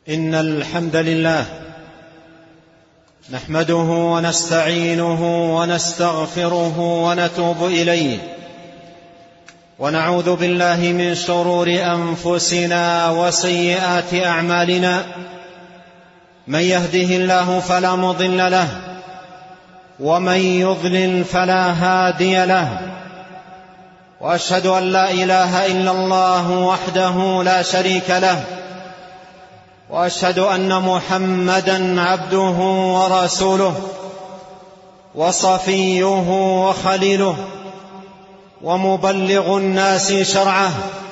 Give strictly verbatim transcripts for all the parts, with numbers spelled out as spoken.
إن الحمد لله نحمده ونستعينه ونستغفره ونتوب إليه، ونعوذ بالله من شرور أنفسنا وسيئات أعمالنا. من يهده الله فلا مضل له، ومن يضلل فلا هادي له، وأشهد أن لا إله إلا الله وحده لا شريك له، وأشهد أن محمدًا عبده ورسوله وصفيه وخليله ومبلغ الناس شرعه.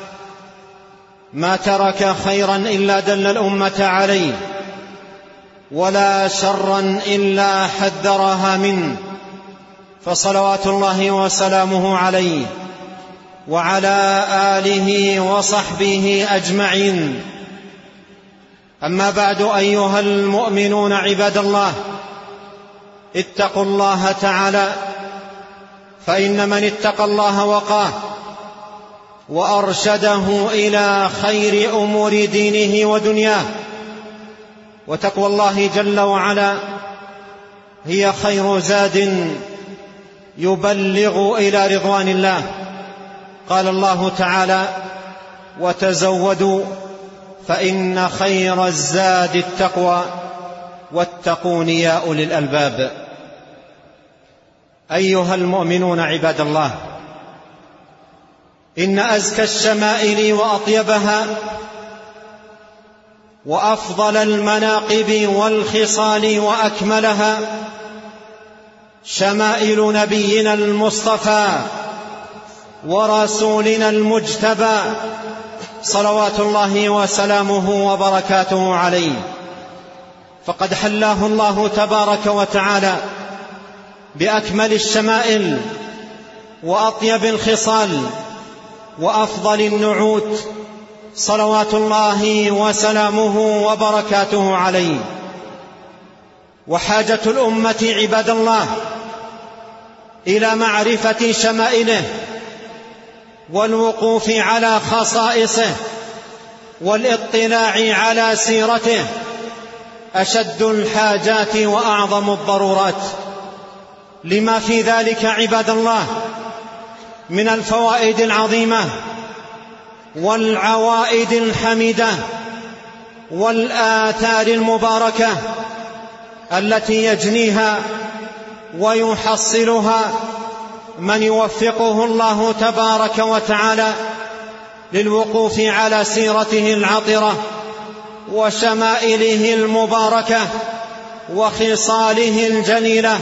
ما ترك خيرا إلا دل الأمة عليه، ولا شرا إلا حذرها منه، فصلوات الله وسلامه عليه وعلى آله وصحبه أجمعين. أما بعد، أيها المؤمنون عباد الله، اتقوا الله تعالى، فإن من اتقى الله وقاه وأرشده إلى خير أمور دينه ودنياه. وتقوى الله جل وعلا هي خير زاد يبلغ إلى رضوان الله. قال الله تعالى: وتزودوا فإن خير الزاد التقوى واتقون يا أولي الألباب. أيها المؤمنون عباد الله، إن أزكى الشمائل وأطيبها وأفضل المناقب والخصال وأكملها شمائل نبينا المصطفى ورسولنا المجتبى، صلوات الله وسلامه وبركاته عليه. فقد حلاه الله تبارك وتعالى بأكمل الشمائل وأطيب الخصال وأفضل النعوت، صلوات الله وسلامه وبركاته عليه. وحاجة الأمة عباد الله إلى معرفة شمائله والوقوف على خصائصه والاطلاع على سيرته أشد الحاجات وأعظم الضرورات، لما في ذلك عباد الله من الفوائد العظيمة والعوائد الحميدة والآثار المباركة التي يجنيها ويحصلها من يوفقه الله تبارك وتعالى للوقوف على سيرته العطرة وشمائله المباركة وخصاله الجليلة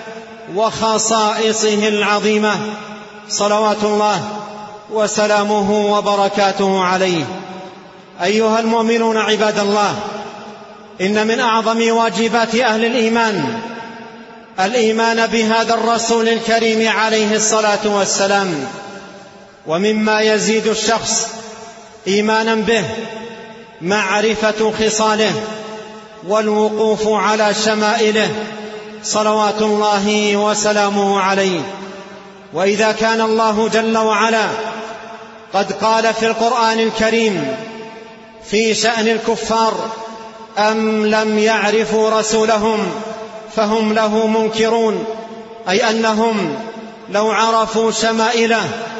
وخصائصه العظيمة، صلوات الله وسلامه وبركاته عليه. أيها المؤمنون عباد الله، إن من أعظم واجبات أهل الإيمان الإيمان بهذا الرسول الكريم عليه الصلاة والسلام، ومما يزيد الشخص إيمانا به معرفة خصاله والوقوف على شمائله، صلوات الله وسلامه عليه. وإذا كان الله جل وعلا قد قال في القرآن الكريم في شأن الكفار: أم لم يعرفوا رسولهم فهم له منكرون، أي أنهم لو عرفوا شمائله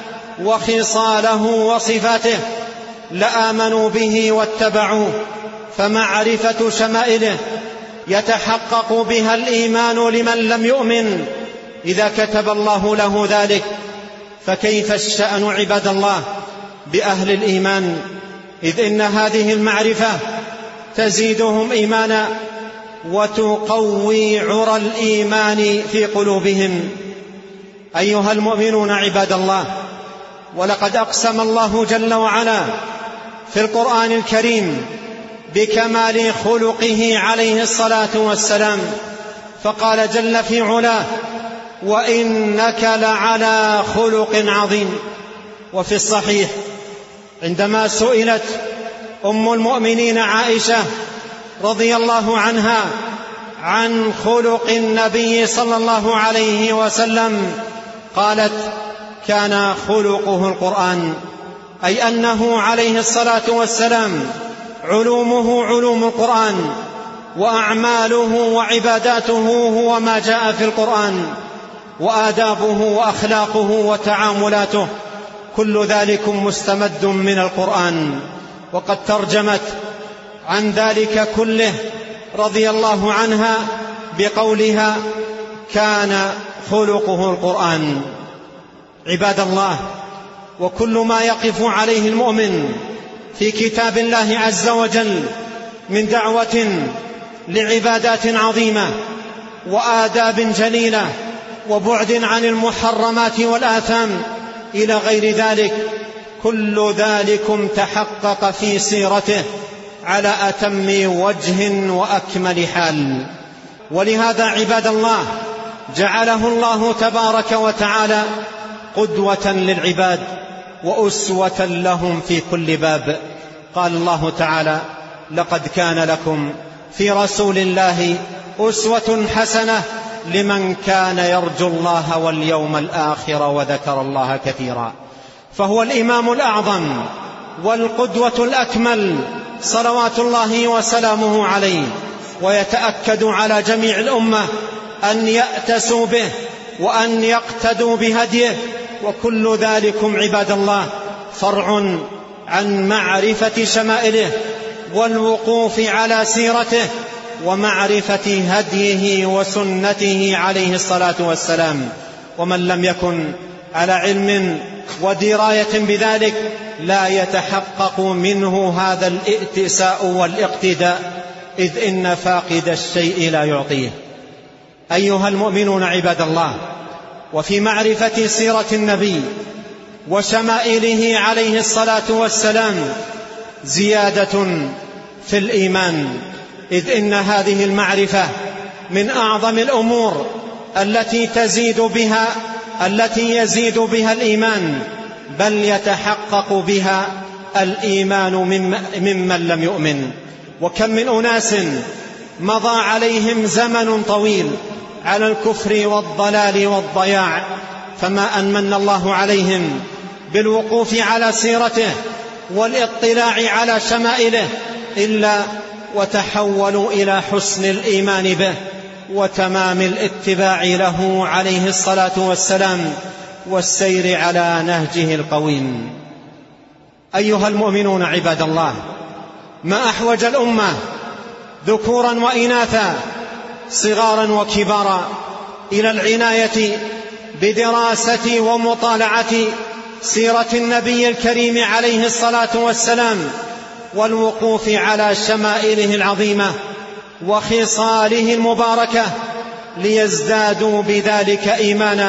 وخصاله وصفاته لآمنوا به واتبعوه. فمعرفة شمائله يتحقق بها الإيمان لمن لم يؤمن إذا كتب الله له ذلك. فكيف الشأن عباد الله بأهل الإيمان، إذ إن هذه المعرفة تزيدهم إيمانا وتقوي عرى الإيمان في قلوبهم. أيها المؤمنون عباد الله، ولقد أقسم الله جل وعلا في القرآن الكريم بكمال خلقه عليه الصلاة والسلام، فقال جل في علاه: وإنك لعلى خلق عظيم. وفي الصحيح عندما سئلت أم المؤمنين عائشة رضي الله عنها عن خلق النبي صلى الله عليه وسلم قالت: كان خلقه القرآن، أي أنه عليه الصلاة والسلام علومه علوم القرآن، وأعماله وعباداته هو ما جاء في القرآن، وآدابه وأخلاقه وتعاملاته كل ذلك مستمد من القرآن. وقد ترجمت عن ذلك كله رضي الله عنها بقولها: كان خلقه القرآن. عباد الله، وكل ما يقف عليه المؤمن في كتاب الله عز وجل من دعوة لعبادات عظيمة وآداب جليلة وبعد عن المحرمات والآثام إلى غير ذلك، كل ذلكم تحقق في سيرته على أتم وجه وأكمل حال. ولهذا عباد الله جعله الله تبارك وتعالى قدوة للعباد وأسوة لهم في كل باب. قال الله تعالى: لقد كان لكم في رسول الله أسوة حسنة لمن كان يرجو الله واليوم الآخر وذكر الله كثيرا. فهو الإمام الأعظم والقدوة الأكمل صلوات الله وسلامه عليه، ويتأكد على جميع الأمة أن يأتسوا به وأن يقتدوا بهديه. وكل ذلكم عباد الله فرع عن معرفة شمائله والوقوف على سيرته ومعرفة هديه وسنته عليه الصلاة والسلام. ومن لم يكن على علم ودراية بذلك لا يتحقق منه هذا الائتساء والاقتداء، إذ إن فاقد الشيء لا يعطيه. أيها المؤمنون عباد الله، وفي معرفة سيرة النبي وشمائله عليه الصلاة والسلام زيادة في الإيمان، إذ إن هذه المعرفة من أعظم الأمور التي تزيد بها التي يزيد بها الإيمان، بل يتحقق بها الإيمان ممن لم يؤمن. وكم من أناس مضى عليهم زمن طويل على الكفر والضلال والضياع، فما أن من الله عليهم بالوقوف على سيرته والاطلاع على شمائله إلا وتحولوا إلى حسن الإيمان به وتمام الاتباع له عليه الصلاة والسلام والسير على نهجه القويم. أيها المؤمنون عباد الله، ما أحوج الأمة ذكورا وإناثا صغارا وكبارا إلى العناية بدراسة ومطالعة سيرة النبي الكريم عليه الصلاة والسلام، والوقوف على شمائله العظيمة وخصاله المباركة، ليزدادوا بذلك إيمانا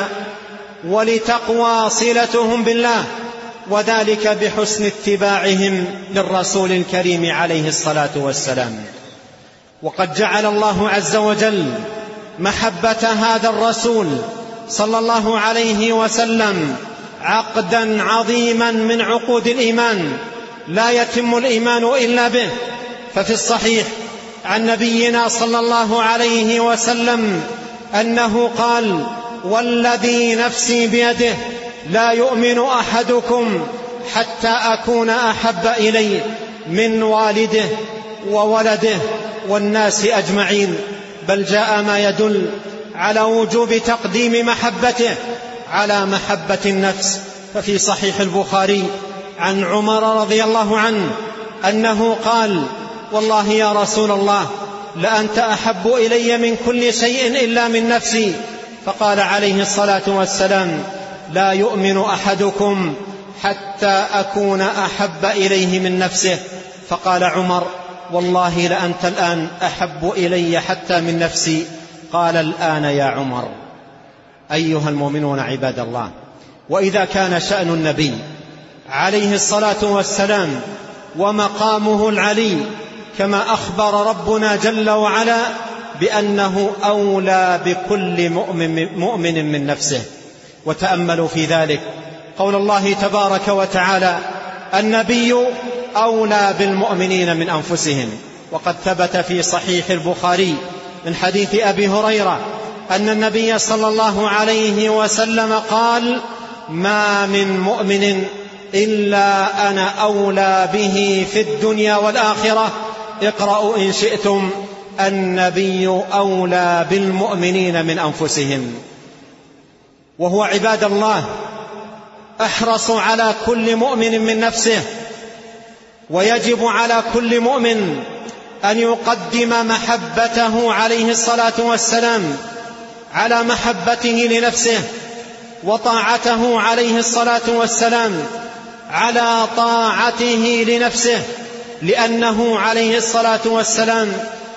ولتقوى صلتهم بالله، وذلك بحسن اتباعهم للرسول الكريم عليه الصلاة والسلام. وقد جعل الله عز وجل محبة هذا الرسول صلى الله عليه وسلم عقدا عظيما من عقود الإيمان، لا يتم الإيمان إلا به. ففي الصحيح عن نبينا صلى الله عليه وسلم أنه قال: والذي نفسي بيده لا يؤمن أحدكم حتى أكون أحب إليه من والده وولده والناس أجمعين. بل جاء ما يدل على وجوب تقديم محبته على محبة النفس. ففي صحيح البخاري عن عمر رضي الله عنه أنه قال: والله يا رسول الله لأنت أحب إلي من كل شيء إلا من نفسي. فقال عليه الصلاة والسلام: لا يؤمن أحدكم حتى أكون أحب إليه من نفسه. فقال عمر: والله لأنت الآن أحب إلي حتى من نفسي. قال: الآن يا عمر. أيها المؤمنون عباد الله، وإذا كان شأن النبي عليه الصلاة والسلام ومقامه العلي كما أخبر ربنا جل وعلا بأنه أولى بكل مؤمن, مؤمن من نفسه، وتأملوا في ذلك قول الله تبارك وتعالى: النبي أولى بالمؤمنين من أنفسهم. وقد ثبت في صحيح البخاري من حديث أبي هريرة أن النبي صلى الله عليه وسلم قال: ما من مؤمن إلا أنا أولى به في الدنيا والآخرة. اقرأوا إن شئتم: النبي أولى بالمؤمنين من أنفسهم. وهو عباد الله أحرص على كل مؤمن من نفسه، ويجب على كل مؤمن أن يقدم محبته عليه الصلاة والسلام على محبته لنفسه، وطاعته عليه الصلاة والسلام على طاعته لنفسه، لأنه عليه الصلاة والسلام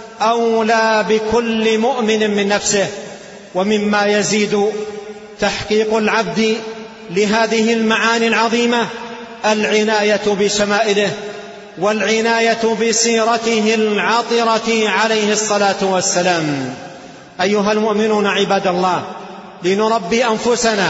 أولى بكل مؤمن من نفسه. ومما يزيد تحقيق العبد لهذه المعاني العظيمة العناية بشمائله والعناية بسيرته العطرة عليه الصلاة والسلام. أيها المؤمنون عباد الله، لنربي أنفسنا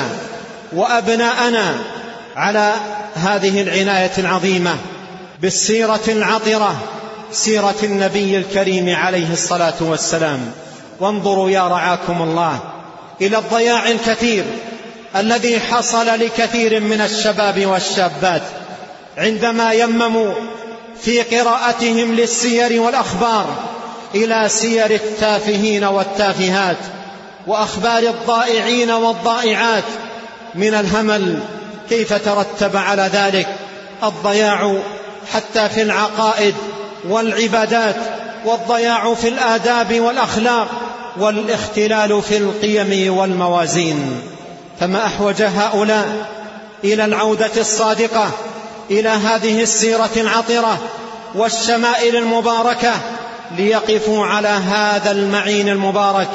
وأبناءنا على هذه العناية العظيمة بالسيرة العطرة، سيرة النبي الكريم عليه الصلاة والسلام. وانظروا يا رعاكم الله إلى الضياع الكثير الذي حصل لكثير من الشباب والشابات عندما يمموا في قراءتهم للسير والأخبار إلى سير التافهين والتافهات وأخبار الضائعين والضائعات. من الهمل كيف ترتب على ذلك الضياع حتى في العقائد والعبادات، والضياع في الآداب والأخلاق، والاختلال في القيم والموازين. فما أحوج هؤلاء إلى العودة الصادقة إلى هذه السيرة العطرة والشمائل المباركة، ليقفوا على هذا المعين المبارك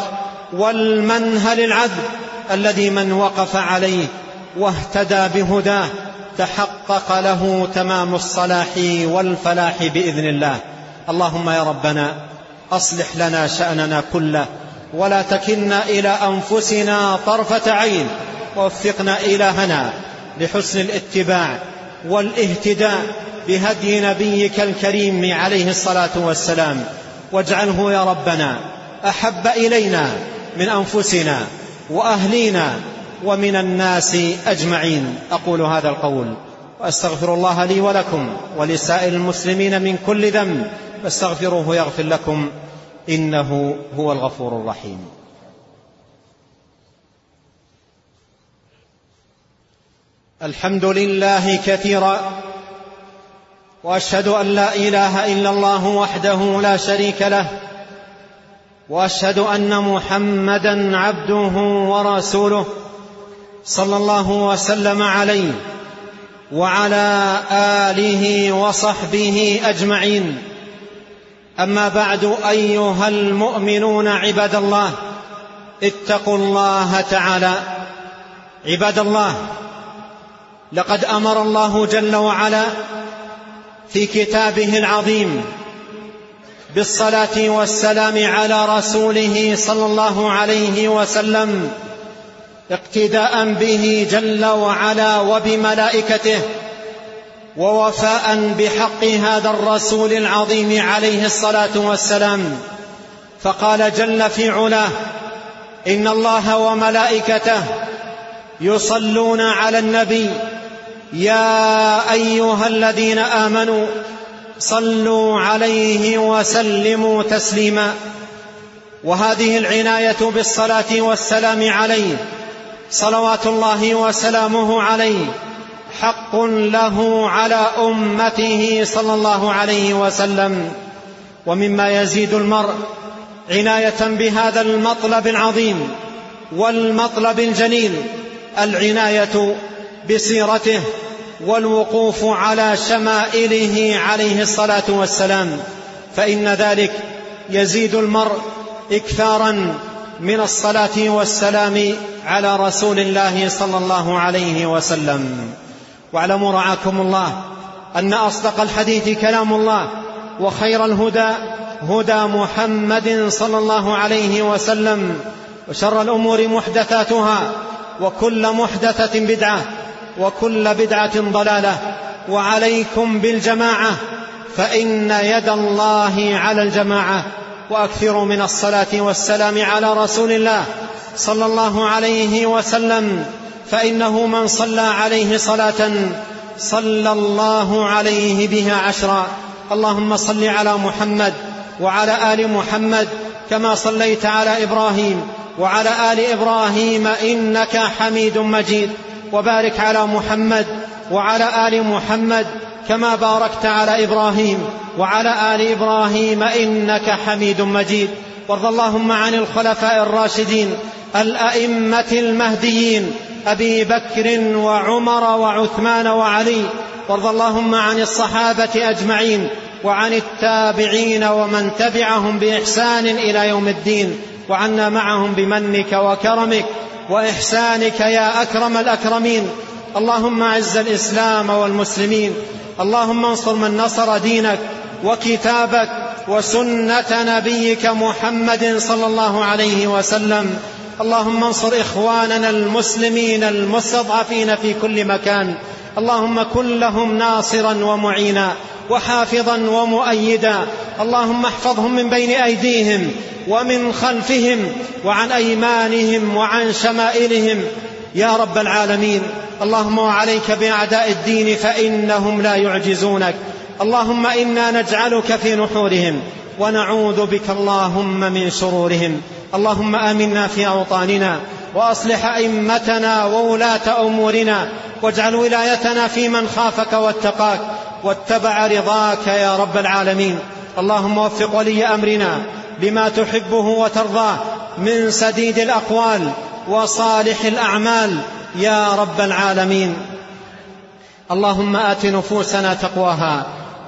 والمنهل العذب الذي من وقف عليه واهتدى بهداه تحقق له تمام الصلاح والفلاح بإذن الله. اللهم يا ربنا أصلح لنا شأننا كله، ولا تكلنا إلى أنفسنا طرفة عين، ووفقنا إلهنا لحسن الاتباع والاهتداء بهدي نبيك الكريم عليه الصلاة والسلام، واجعله يا ربنا أحب إلينا من أنفسنا وأهلينا ومن الناس أجمعين. أقول هذا القول وأستغفر الله لي ولكم ولسائر المسلمين من كل ذنب، فاستغفروه يغفر لكم، إنه هو الغفور الرحيم. الحمد لله كثيرا، وأشهد أن لا إله إلا الله وحده لا شريك له، وأشهد أن محمدا عبده ورسوله صلى الله وسلم عليه وعلى آله وصحبه أجمعين. أما بعد، أيها المؤمنون عباد الله، اتقوا الله تعالى. عباد الله، لقد أمر الله جل وعلا في كتابه العظيم بالصلاة والسلام على رسوله صلى الله عليه وسلم، اقتداء به جل وعلا وبملائكته، ووفاء بحق هذا الرسول العظيم عليه الصلاة والسلام. فقال جل في علاه: إن الله وملائكته يصلون على النبي يا أيها الذين آمنوا صلوا عليه وسلموا تسليما. وهذه العناية بالصلاة والسلام عليه صلوات الله وسلامه عليه حق له على أمته صلى الله عليه وسلم. ومما يزيد المرء عناية بهذا المطلب العظيم والمطلب الجليل العناية بسيرته والوقوف على شمائله عليه الصلاة والسلام، فإن ذلك يزيد المرء إكثارا من الصلاة والسلام على رسول الله صلى الله عليه وسلم. واعلموا رعاكم الله أن أصدق الحديث كلام الله، وخير الهدى هدى محمد صلى الله عليه وسلم، وشر الأمور محدثاتها، وكل محدثة بدعة، وكل بدعة ضلالة. وعليكم بالجماعة، فإن يد الله على الجماعة. وأكثروا من الصلاة والسلام على رسول الله صلى الله عليه وسلم، فإنه من صلى عليه صلاة صلى الله عليه بها عشرا. اللهم صل على محمد وعلى آل محمد كما صليت على إبراهيم وعلى آل إبراهيم إنك حميد مجيد، وبارك على محمد وعلى آل محمد كما باركت على إبراهيم وعلى آل إبراهيم إنك حميد مجيد. وارض اللهم عن الخلفاء الراشدين الأئمة المهديين أبي بكر وعمر وعثمان وعلي، وارض اللهم عن الصحابة أجمعين وعن التابعين ومن تبعهم بإحسان إلى يوم الدين، وعنا معهم بمنك وكرمك وإحسانك يا أكرم الأكرمين. اللهم أعز الإسلام والمسلمين، اللهم انصر من نصر دينك وكتابك وسنة نبيك محمد صلى الله عليه وسلم. اللهم انصر إخواننا المسلمين المستضعفين في كل مكان، اللهم كن لهم ناصرا ومعينا وحافظا ومؤيدا. اللهم احفظهم من بين أيديهم ومن خلفهم وعن أيمانهم وعن شمائلهم يا رب العالمين. اللهم وعليك بأعداء الدين فإنهم لا يعجزونك. اللهم إنا نجعلك في نحورهم ونعوذ بك اللهم من شرورهم. اللهم آمنا في أوطاننا وأصلح أئمتنا وولاة أمورنا، واجعل ولايتنا في من خافك واتقاك واتبع رضاك يا رب العالمين. اللهم وفق ولي أمرنا بما تحبه وترضاه من سديد الأقوال وصالح الأعمال يا رب العالمين. اللهم آت نفوسنا تقواها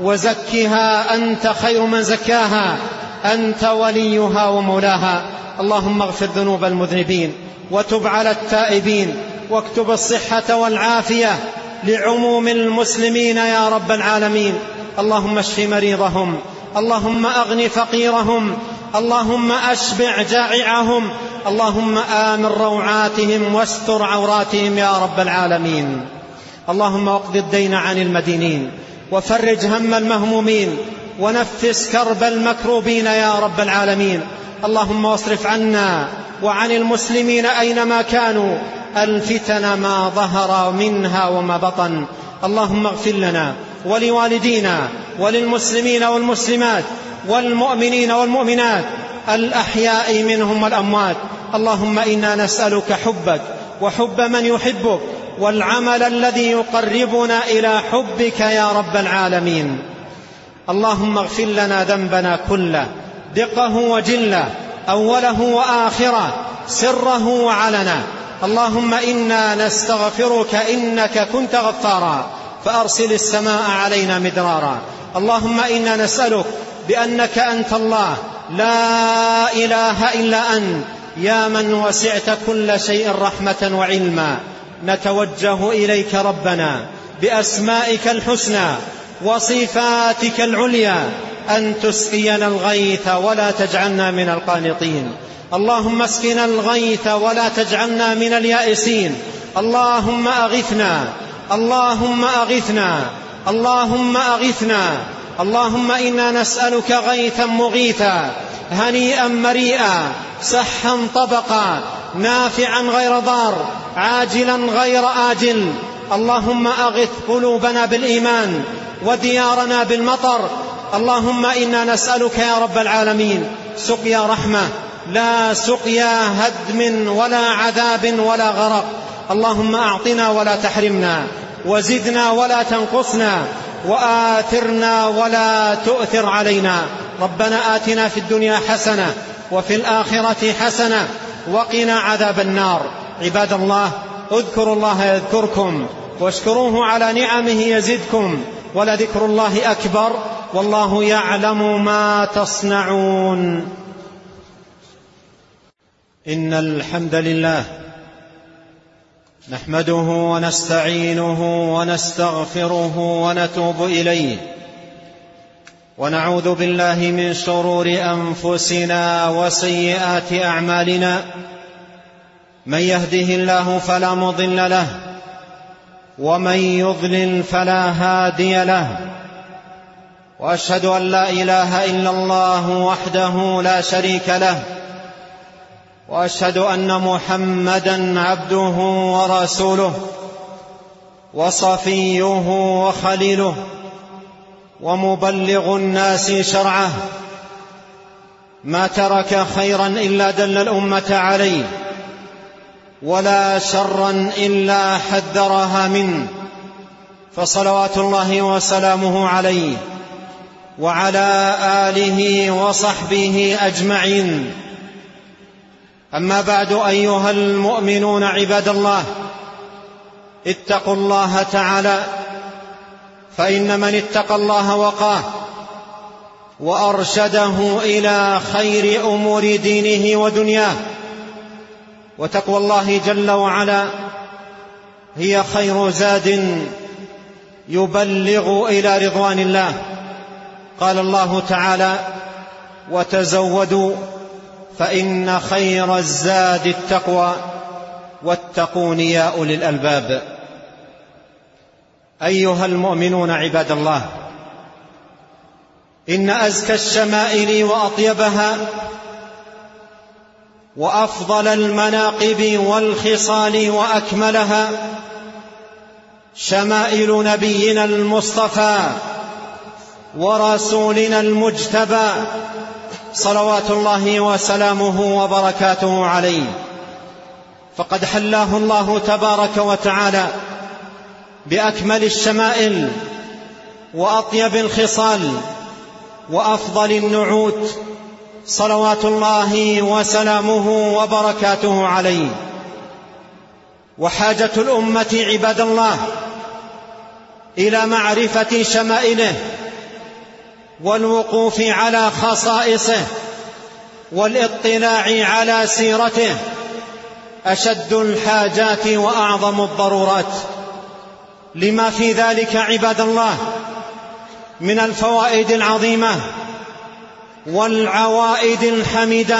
وزكها أنت خير من زكاها، أنت وليها ومولاها. اللهم اغفر ذنوب المذنبين وتب على التائبين، واكتب الصحة والعافية لعموم المسلمين يا رب العالمين. اللهم اشف مريضهم، اللهم أغن فقيرهم، اللهم أشبع جائعهم، اللهم آمن روعاتهم واستر عوراتهم يا رب العالمين. اللهم اقض الدين عن المدينين وفرج هم المهمومين ونفس كرب المكروبين يا رب العالمين. اللهم واصرف عنا وعن المسلمين أينما كانوا الفتن ما ظهر منها وما بطن. اللهم اغفر لنا ولوالدينا وللمسلمين والمسلمات والمؤمنين والمؤمنات الأحياء منهم والأموات. اللهم إنا نسألك حبك وحب من يحبك والعمل الذي يقربنا إلى حبك يا رب العالمين. اللهم اغفر لنا ذنبنا كله، دقه وجله، أوله وآخره، سره وعلنا. اللهم إنا نستغفرك إنك كنت غفارا فأرسل السماء علينا مدرارا. اللهم إنا نسألك بأنك أنت الله لا إله إلا أنت يا من وسعت كل شيء رحمة وعلما، نتوجه إليك ربنا بأسمائك الحسنى وصفاتك العليا أن تسقينا الغيث ولا تجعلنا من القانطين. اللهم اسقنا الغيث ولا تجعلنا من اليائسين. اللهم أغثنا، اللهم أغثنا، اللهم أغثنا. اللهم إنا نسألك غيثا مغيثا هنيئا مريئا سحا طبقا نافعا غير ضار عاجلا غير آجل. اللهم أغث قلوبنا بالإيمان وديارنا بالمطر. اللهم إنا نسألك يا رب العالمين سقيا رحمة لا سقيا هدم ولا عذاب ولا غرق. اللهم أعطنا ولا تحرمنا، وزدنا ولا تنقصنا، وآثرنا ولا تؤثر علينا. ربنا آتنا في الدنيا حسنة وفي الآخرة حسنة وقنا عذاب النار. عباد الله، اذكروا الله يذكركم واشكروه على نعمه يزدكم، ولذكر الله أكبر والله يعلم ما تصنعون. إن الحمد لله نحمده ونستعينه ونستغفره ونتوب إليه، ونعوذ بالله من شرور أنفسنا وسيئات أعمالنا. من يهده الله فلا مضل له، ومن يضلل فلا هادي له. وأشهد أن لا إله إلا الله وحده لا شريك له، وأشهد أن محمدًا عبده ورسوله. وصفيه وخليله ومبلغ الناس شرعه، ما ترك خيرا إلا دل الأمة عليه، ولا شرا إلا حذرها منه، فصلوات الله وسلامه عليه وعلى آله وصحبه أجمعين. أما بعد، أيها المؤمنون عباد الله، اتقوا الله تعالى، فإن من اتقى الله وقاه وأرشده إلى خير أمور دينه ودنياه. وتقوى الله جل وعلا هي خير زاد يبلغ إلى رضوان الله. قال الله تعالى: وتزودوا فإن خير الزاد التقوى واتقون يا أولي الألباب. أيها المؤمنون عباد الله، إن أزكى الشمائل وأطيبها وأفضل المناقب والخصال وأكملها شمائل نبينا المصطفى ورسولنا المجتبى، صلوات الله وسلامه وبركاته عليه. فقد حلاه الله تبارك وتعالى بأكمل الشمائل وأطيب الخصال وأفضل النعوت، صلوات الله وسلامه وبركاته عليه. وحاجة الأمة عباد الله إلى معرفة شمائله والوقوف على خصائصه والاطلاع على سيرته أشد الحاجات وأعظم الضرورات، لما في ذلك عباد الله من الفوائد العظيمة والعوائد الحميدة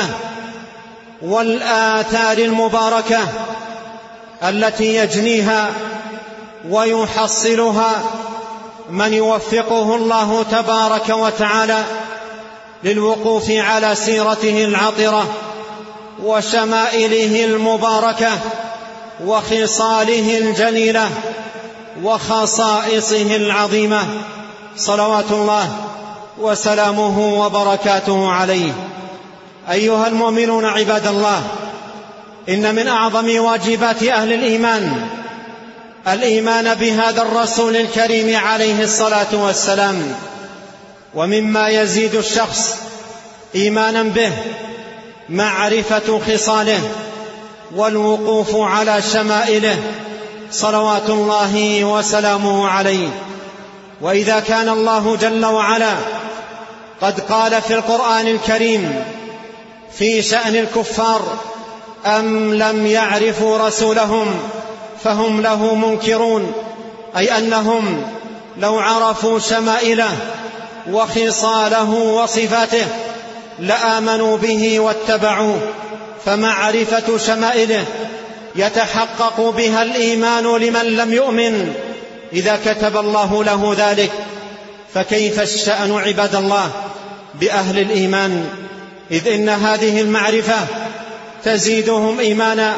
والآثار المباركة التي يجنيها ويحصلها من يوفقه الله تبارك وتعالى للوقوف على سيرته العطرة وشمائله المباركة وخصاله الجليلة وخصائصه العظيمة، صلوات الله وسلامه وبركاته عليه. أيها المؤمنون عباد الله، إن من أعظم واجبات أهل الإيمان الإيمان بهذا الرسول الكريم عليه الصلاة والسلام، ومما يزيد الشخص إيمانا به معرفة خصاله والوقوف على شمائله، صلوات الله وسلامه عليه. وإذا كان الله جل وعلا قد قال في القرآن الكريم في شأن الكفار: أم لم يعرفوا رسولهم فهم له منكرون، أي أنهم لو عرفوا شمائله وخصاله وصفاته لآمنوا به واتبعوه. فمعرفة شمائله يتحقق بها الإيمان لمن لم يؤمن إذا كتب الله له ذلك، فكيف الشأن عباد الله بأهل الإيمان، إذ إن هذه المعرفة تزيدهم إيمانا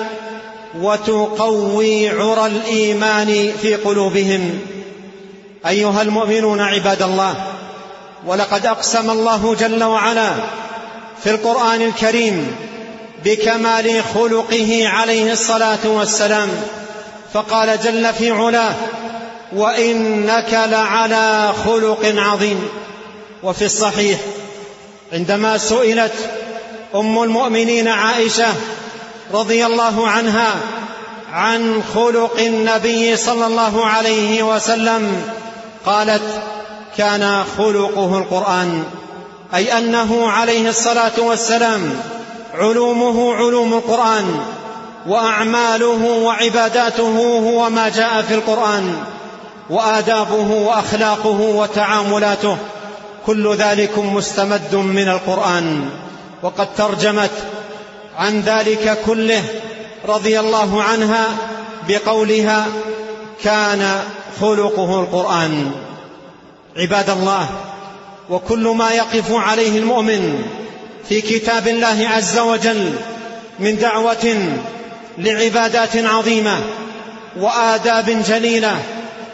وتقوي عرى الإيمان في قلوبهم. أيها المؤمنون عباد الله، ولقد أقسم الله جل وعلا في القرآن الكريم بكمال خلقه عليه الصلاة والسلام، فقال جل في علاه: وإنك لعلى خلق عظيم. وفي الصحيح عندما سئلت أم المؤمنين عائشة رضي الله عنها عن خلق النبي صلى الله عليه وسلم قالت: كان خلقه القرآن، أي أنه عليه الصلاة والسلام علومه علوم القرآن، وأعماله وعباداته هو ما جاء في القرآن، وآدابه وأخلاقه وتعاملاته كل ذلك مستمد من القرآن. وقد ترجمت عن ذلك كله رضي الله عنها بقولها: كان خلقه القرآن. عباد الله، وكل ما يقف عليه المؤمن في كتاب الله عز وجل من دعوة لعبادات عظيمة وآداب جليلة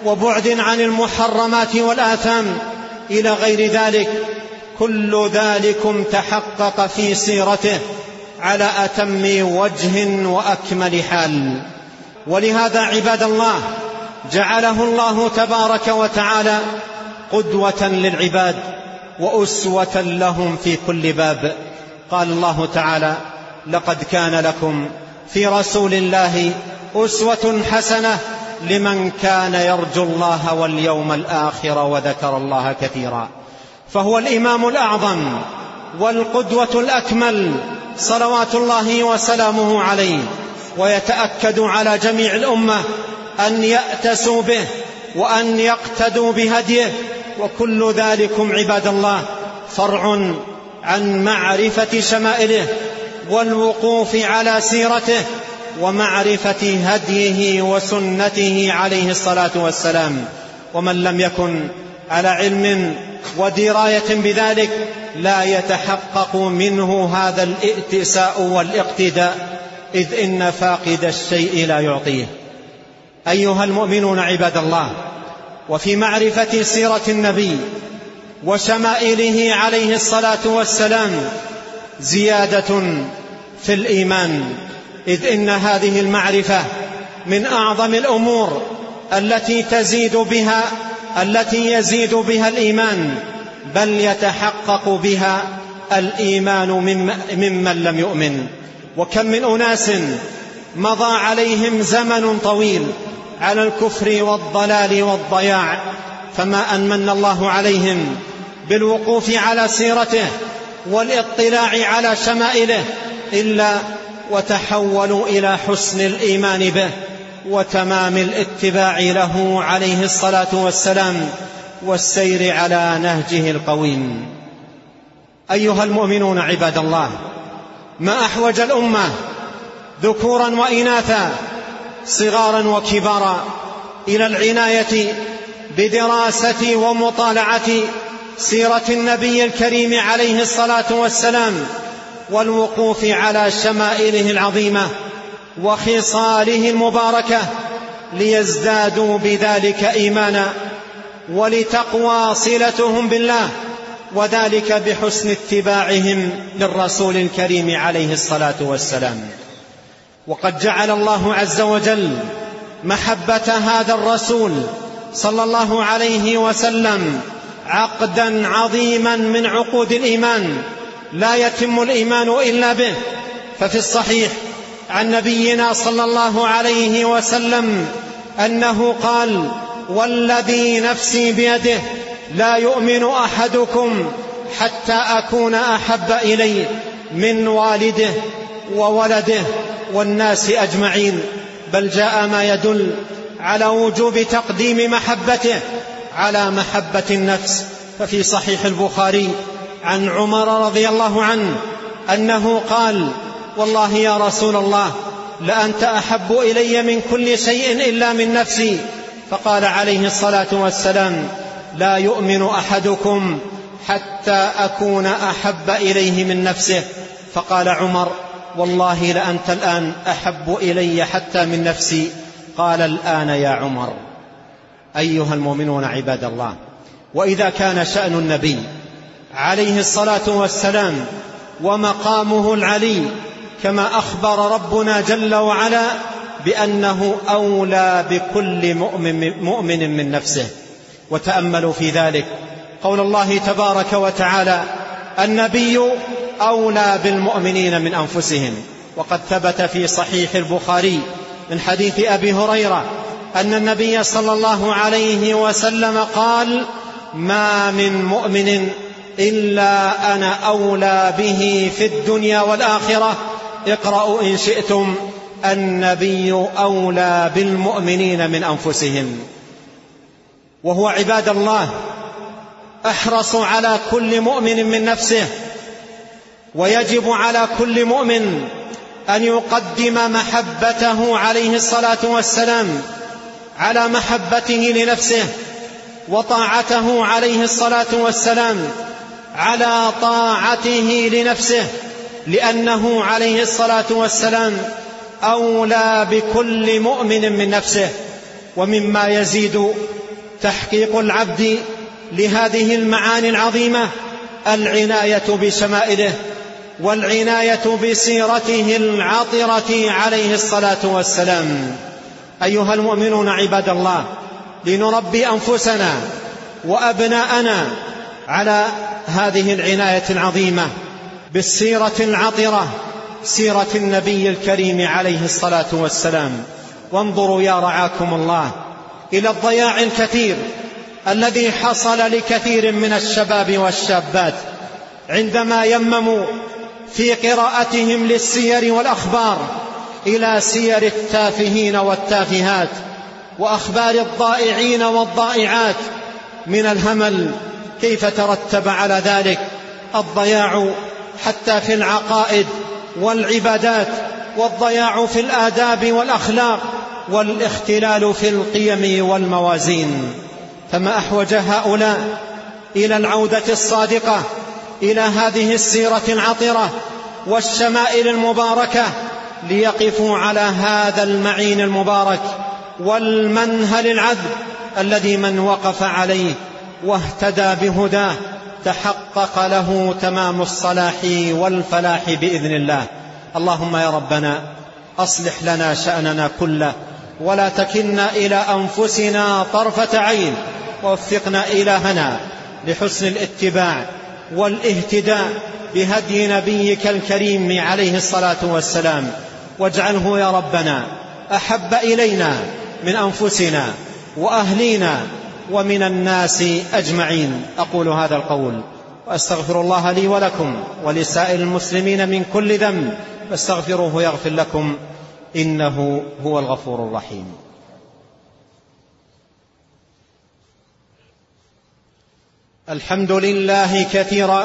وبعد عن المحرمات والآثام إلى غير ذلك، كل ذلكم تحقق في سيرته على أتم وجه وأكمل حال. ولهذا عباد الله جعله الله تبارك وتعالى قدوة للعباد وأسوة لهم في كل باب. قال الله تعالى: لقد كان لكم في رسول الله أسوة حسنة لمن كان يرجو الله واليوم الآخر وذكر الله كثيرا. فهو الإمام الأعظم والقدوة الأكمل صلوات الله وسلامه عليه، ويتأكد على جميع الأمة أن يأتسوا به وأن يقتدوا بهديه. وكل ذلكم عباد الله فرع عن معرفة شمائله والوقوف على سيرته ومعرفة هديه وسنته عليه الصلاة والسلام. ومن لم يكن على علم ودراية بذلك لا يتحقق منه هذا الائتساء والاقتداء، إذ إن فاقد الشيء لا يعطيه. أيها المؤمنون عباد الله، وفي معرفة سيرة النبي وشمائله عليه الصلاة والسلام زيادة في الإيمان، إذ إن هذه المعرفة من أعظم الأمور التي تزيد بها التي يزيد بها الإيمان، بل يتحقق بها الإيمان ممن لم يؤمن. وكم من أناس مضى عليهم زمن طويل على الكفر والضلال والضياع، فما أن من الله عليهم بالوقوف على سيرته والاطلاع على شمائله إلا وتحولوا إلى حسن الإيمان به وتمام الاتباع له عليه الصلاة والسلام والسير على نهجه القويم. أيها المؤمنون عباد الله، ما أحوج الأمة ذكورا وإناثا صغارا وكبارا إلى العناية بدراسة ومطالعة سيرة النبي الكريم عليه الصلاة والسلام، والوقوف على شمائله العظيمة وخصاله المباركة، ليزدادوا بذلك إيمانا ولتقوى صلتهم بالله، وذلك بحسن اتباعهم للرسول الكريم عليه الصلاة والسلام. وقد جعل الله عز وجل محبة هذا الرسول صلى الله عليه وسلم عقدا عظيما من عقود الإيمان، لا يتم الإيمان إلا به. ففي الصحيح عن نبينا صلى الله عليه وسلم أنه قال: والذي نفسي بيده لا يؤمن أحدكم حتى أكون أحب إليه من والده وولده والناس أجمعين. بل جاء ما يدل على وجوب تقديم محبته على محبة النفس. ففي صحيح البخاري عن عمر رضي الله عنه أنه قال: والله يا رسول الله لأنت أحب إلي من كل شيء إلا من نفسي. فقال عليه الصلاة والسلام: لا يؤمن أحدكم حتى أكون أحب إليه من نفسه. فقال عمر: والله لأنت الآن أحب إلي حتى من نفسي. قال: الآن يا عمر. أيها المؤمنون عباد الله، وإذا كان شأن النبي عليه الصلاة والسلام ومقامه العلي كما أخبر ربنا جل وعلا بأنه أولى بكل مؤمن, مؤمن من نفسه، وتأملوا في ذلك قول الله تبارك وتعالى: النبي أولى بالمؤمنين من أنفسهم. وقد ثبت في صحيح البخاري من حديث أبي هريرة أن النبي صلى الله عليه وسلم قال: ما من مؤمن إلا أنا أولى به في الدنيا والآخرة. اقرأوا إن شئتم: النبي أولى بالمؤمنين من أنفسهم. وهو عباد الله أحرص على كل مؤمن من نفسه، ويجب على كل مؤمن أن يقدم محبته عليه الصلاة والسلام على محبته لنفسه، وطاعته عليه الصلاة والسلام على طاعته لنفسه، لأنه عليه الصلاة والسلام أولى بكل مؤمن من نفسه. ومما يزيد تحقيق العبد لهذه المعاني العظيمة العناية بشمائله والعناية بسيرته العطرة عليه الصلاة والسلام. أيها المؤمنون عباد الله، لنربي أنفسنا وأبناءنا على هذه العناية العظيمة بالسيرة العطرة، سيرة النبي الكريم عليه الصلاة والسلام. وانظروا يا رعاكم الله إلى الضياع الكثير الذي حصل لكثير من الشباب والشابات عندما يمموا في قراءتهم للسير والأخبار إلى سير التافهين والتافهات وأخبار الضائعين والضائعات من الهمل، كيف ترتب على ذلك الضياع حتى في العقائد والعبادات، والضياع في الآداب والأخلاق، والاختلال في القيم والموازين. فما أحوج هؤلاء إلى العودة الصادقة إلى هذه السيرة العطرة والشمائل المباركة ليقفوا على هذا المعين المبارك والمنهل العذب الذي من وقف عليه واهتدى بهداه تحقق له تمام الصلاح والفلاح بإذن الله. اللهم يا ربنا أصلح لنا شأننا كله ولا تكلنا إلى أنفسنا طرفة عين، ووفقنا إلهنا لحسن الاتباع والاهتداء بهدي نبيك الكريم عليه الصلاة والسلام، واجعله يا ربنا أحب إلينا من أنفسنا وأهلينا ومن الناس أجمعين. أقول هذا القول وأستغفر الله لي ولكم ولسائر المسلمين من كل ذنب، فاستغفروه يغفر لكم إنه هو الغفور الرحيم. الحمد لله كثيرا،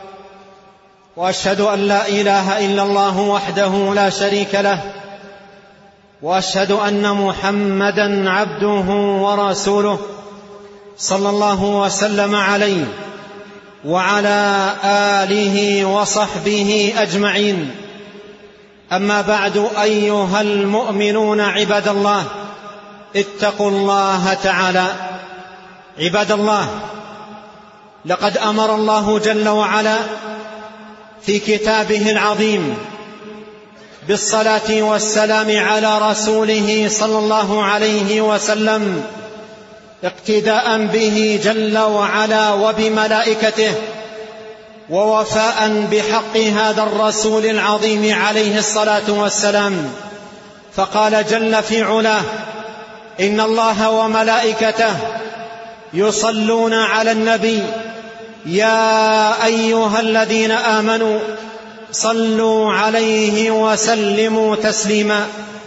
وأشهد أن لا إله إلا الله وحده لا شريك له، وأشهد أن محمدا عبده ورسوله صلى الله وسلم عليه وعلى آله وصحبه أجمعين. أما بعد، أيها المؤمنون عباد الله، اتقوا الله تعالى. عباد الله، لقد أمر الله جل وعلا في كتابه العظيم بالصلاة والسلام على رسوله صلى الله عليه وسلم اقتداء به جل وعلا وبملائكته، ووفاء بحق هذا الرسول العظيم عليه الصلاة والسلام. فقال جل في علاه: إن الله وملائكته يصلون على النبي يا أيها الذين آمنوا صلوا عليه وسلموا تسليما.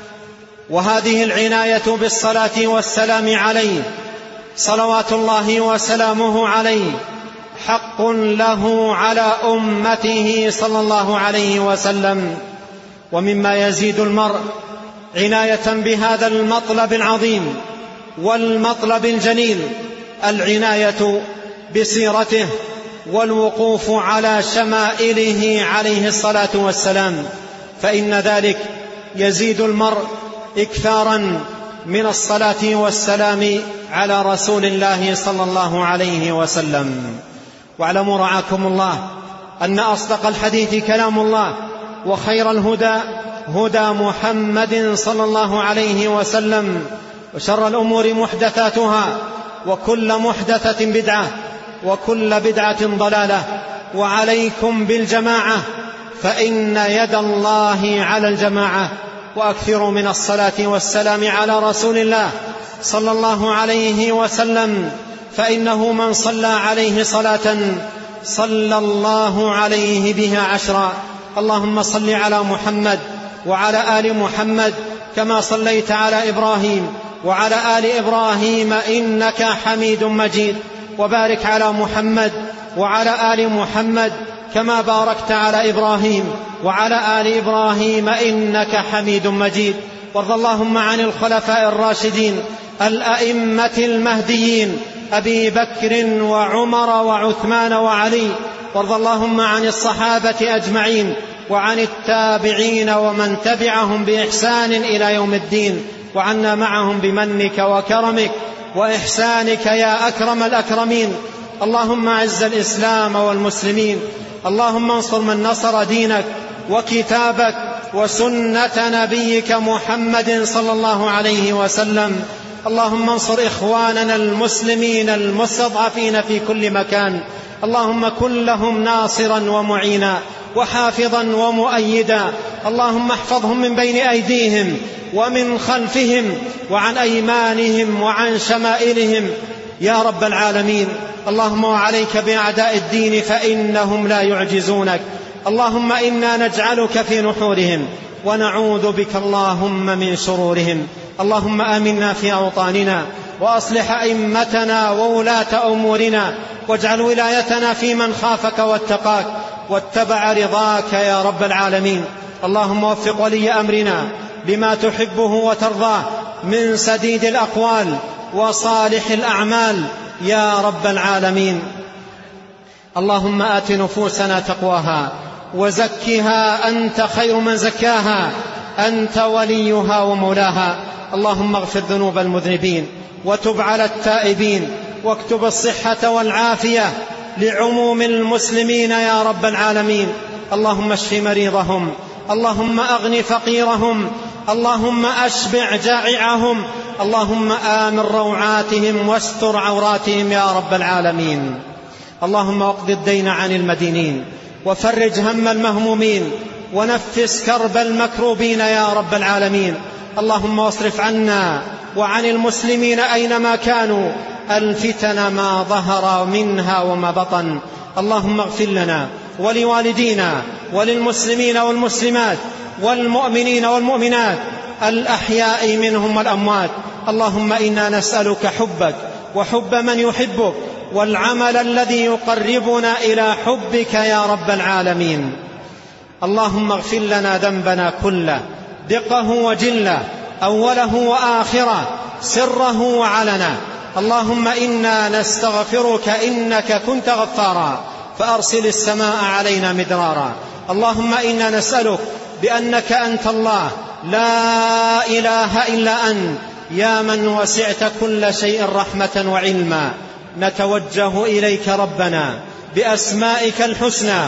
وهذه العناية بالصلاة والسلام عليه صلوات الله وسلامه عليه حق له على أمته صلى الله عليه وسلم. ومما يزيد المرء عناية بهذا المطلب العظيم والمطلب الجليل العناية بسيرته والوقوف على شمائله عليه الصلاة والسلام، فإن ذلك يزيد المرء إكثارا من الصلاة والسلام على رسول الله صلى الله عليه وسلم. واعلموا رعاكم الله أن أصدق الحديث كلام الله، وخير الهدى هدى محمد صلى الله عليه وسلم، وشر الأمور محدثاتها، وكل محدثة بدعة، وكل بدعة ضلالة. وعليكم بالجماعة، فإن يد الله على الجماعة. وأكثروا من الصلاة والسلام على رسول الله صلى الله عليه وسلم، فإنه من صلى عليه صلاة صلى الله عليه بها عشرا. اللهم صل على محمد وعلى آل محمد كما صليت على إبراهيم وعلى آل إبراهيم إنك حميد مجيد، وبارك على محمد وعلى آل محمد كما باركت على إبراهيم وعلى آل إبراهيم إنك حميد مجيد. وارض اللهم عن الخلفاء الراشدين الأئمة المهديين أبي بكر وعمر وعثمان وعلي. وارض اللهم عن الصحابة أجمعين وعن التابعين ومن تبعهم بإحسان إلى يوم الدين. وعنا معهم بمنك وكرمك وإحسانك يا أكرم الأكرمين. اللهم أعز الإسلام والمسلمين، اللهم انصر من نصر دينك وكتابك وسنة نبيك محمد صلى الله عليه وسلم. اللهم انصر إخواننا المسلمين المستضعفين في كل مكان، اللهم كن لهم ناصرا ومعينا وحافظا ومؤيدا. اللهم احفظهم من بين أيديهم ومن خلفهم وعن أيمانهم وعن شمائلهم يا رب العالمين. اللهم وعليك بأعداء الدين فإنهم لا يعجزونك. اللهم إنا نجعلك في نحورهم ونعوذ بك اللهم من شرورهم. اللهم آمنا في أوطاننا وأصلح أئمتنا وولاة أمورنا، واجعل ولايتنا في من خافك واتقاك واتبع رضاك يا رب العالمين. اللهم وفق ولي أمرنا بما تحبه وترضاه من سديد الأقوال وصالح الأعمال يا رب العالمين. اللهم آت نفوسنا تقواها وزكها أنت خير من زكاها، أنت وليها ومولاها. اللهم اغفر ذنوب المذنبين وتب على التائبين، واكتب الصحة والعافية لعموم المسلمين يا رب العالمين. اللهم اشف مريضهم، اللهم أغن فقيرهم، اللهم أشبع جائعهم، اللهم آمن روعاتهم واستر عوراتهم يا رب العالمين. اللهم واقض الدين عن المدينين وفرج هم المهمومين ونفس كرب المكروبين يا رب العالمين. اللهم واصرف عنا وعن المسلمين أينما كانوا الفتن ما ظهر منها وما بطن. اللهم اغفر لنا ولوالدينا وللمسلمين والمسلمات والمؤمنين والمؤمنات الأحياء منهم والأموات. اللهم إنا نسألك حبك وحب من يحبك والعمل الذي يقربنا إلى حبك يا رب العالمين. اللهم اغفر لنا ذنبنا كله، دقه وجله، أوله وآخره، سره وعلنا. اللهم إنا نستغفرك إنك كنت غفارا فأرسل السماء علينا مدرارا. اللهم إنا نسألك بأنك أنت الله لا إله إلا أنت يا من وسعت كل شيء رحمة وعلما، نتوجه إليك ربنا بأسمائك الحسنى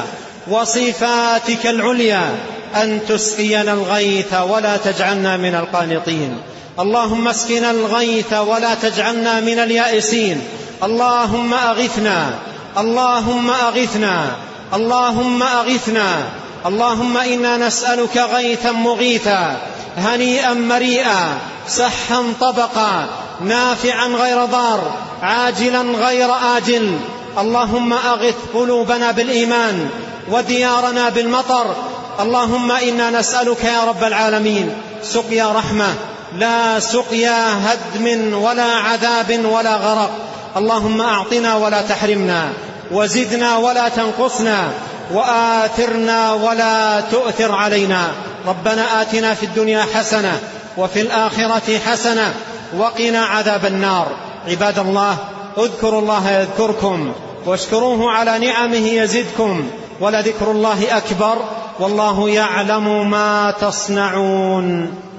وصفاتك العليا أن تسقينا الغيث ولا تجعلنا من القانطين. اللهم اسقنا الغيث ولا تجعلنا من اليائسين. اللهم أغثنا، اللهم أغثنا، اللهم أغثنا. اللهم إنا نسألك غيثا مغيثا، هنيئا مريئا، سحا طبقا، نافعا غير ضار، عاجلا غير آجل. اللهم أغث قلوبنا بالإيمان وديارنا بالمطر. اللهم إنا نسألك يا رب العالمين سقيا رحمة لا سقيا هدم ولا عذاب ولا غرق. اللهم أعطنا ولا تحرمنا، وزدنا ولا تنقصنا، وآثرنا ولا تؤثر علينا. ربنا آتنا في الدنيا حسنة وفي الآخرة حسنة وقنا عذاب النار. عباد الله، اذكروا الله يذكركم واشكروه على نعمه يزدكم، ولذكر الله أكبر والله يعلم ما تصنعون.